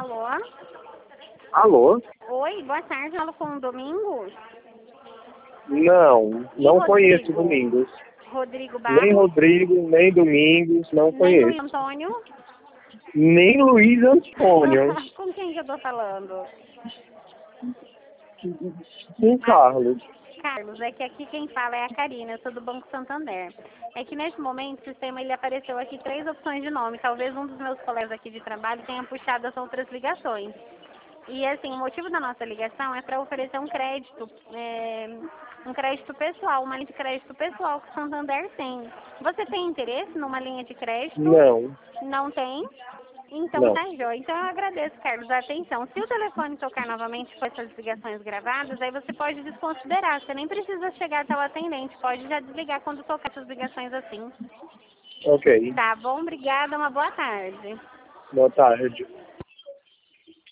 Alô? Alô? Oi, boa tarde, falo com o Domingos. Não Rodrigo? conheço Domingos. Rodrigo Nem Barros? Rodrigo, nem Domingos, não Nem Luiz conheço. Antônio? Nem Luiz Antônio. Com quem que eu tô falando? Com Carlos. Carlos, é que aqui quem fala é a Karina, eu sou do Banco Santander. É que nesse momento o sistema ele apareceu aqui 3 opções de nome. Talvez um dos meus colegas aqui de trabalho tenha puxado as outras ligações. E assim, o motivo da nossa ligação é para oferecer um crédito pessoal, uma linha de crédito pessoal que o Santander tem. Você tem interesse numa linha de crédito? Não, Não tem? Então não. tá, jóia. Então eu agradeço, Carlos, a atenção. Se o telefone tocar novamente com essas ligações gravadas, aí você pode desconsiderar. Você nem precisa chegar até o atendente. Pode já desligar quando tocar essas ligações assim. Ok. Tá bom? Obrigada. Uma boa tarde. Boa tarde.